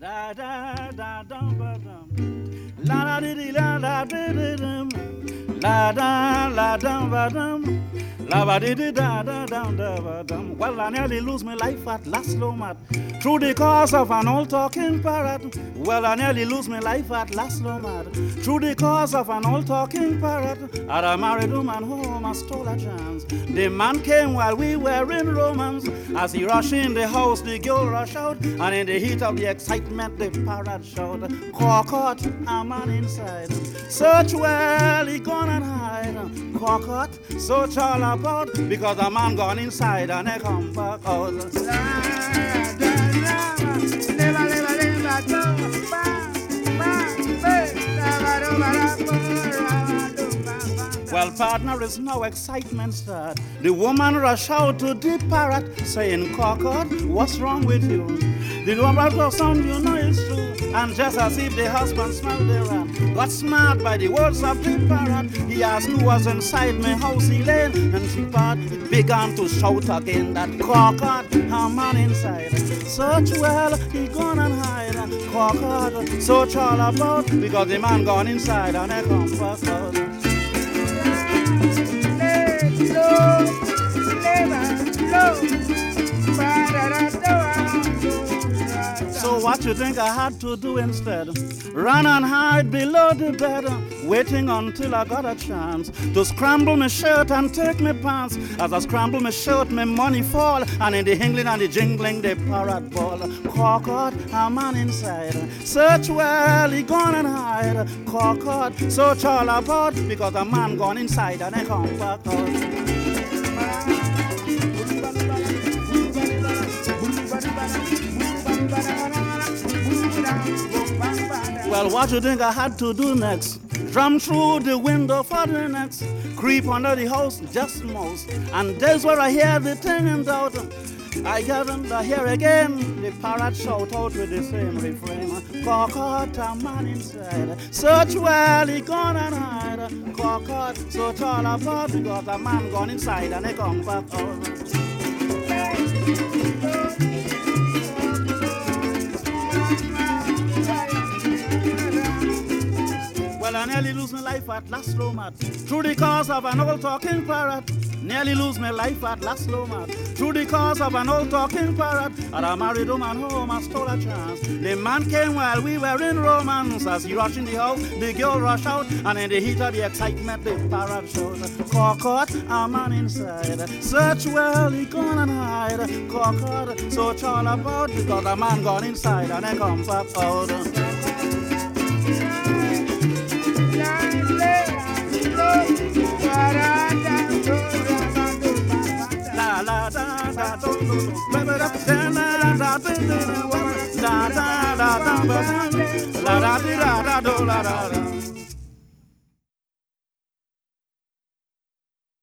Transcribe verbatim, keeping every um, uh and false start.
Da da da dum ba dum. La da di di la da di di dum. La da la dum ba dum. La ba di di da da dum da ba dum. Well, I nearly lose my life at last, Lomat, through the cause of an old talking parrot. Well, I nearly lose my life at last, Lomat, through the cause of an old talking parrot. At a married woman home, I stole a chance. The man came while we were in romance. As he rushed in the house, the girl rushed out, and in the heat of the excitement, the parrot shouted, "Cockot, a man inside. Search well, he gone and hide. Cockot, search all about, because a man gone inside and he come back out." Well, partner, is no excitement start. The woman rush out to the parrot, saying, "Cockot, what's wrong with you?" The woman goes on, "You know it's true." And just as if the husband smelled the rat, got smart by the words of the parrot, he asked who was inside my house, Elaine, and she part began to shout again that, "Cockot, a man inside. Search well, he gone and hide. Cockot, search all about, because the man gone inside and he come back out." So what you think I had to do instead? Run and hide below the bed, waiting until I got a chance to scramble my shirt and take my pants. As I scramble my shirt, my money fall, and in the hingling and the jingling, the parrot ball. "Cockot, a man inside. Search well, he gone and hide. Cockot, search all about, because a man gone inside and he come back out." Well, what you think I had to do next? Drum through the window for the next, creep under the house just most, and there's where I hear the thing in doubt. I get under here again, the parrot shout out with the same refrain. "Cockot, a man inside. Search well, he gone and hide. Cockot, search all about, because a man gone inside and he come back out." Well, I nearly lose my life at last, Lomat, through the cause of an old talking parrot. Nearly lose my life at last, Lomat, through the cause of an old talking parrot. At a married woman home, I stole a chance. The man came while we were in romance. As he rushed in the house, the girl rushed out, and in the heat of the excitement, the parrot shouted, "Cockot, a man inside. Search well, he gone and hide. Cockot, search all about, because a man gone inside and he come back out." La la da da do do do, la la da da da do do do, la da da da da, la da da da do la da da.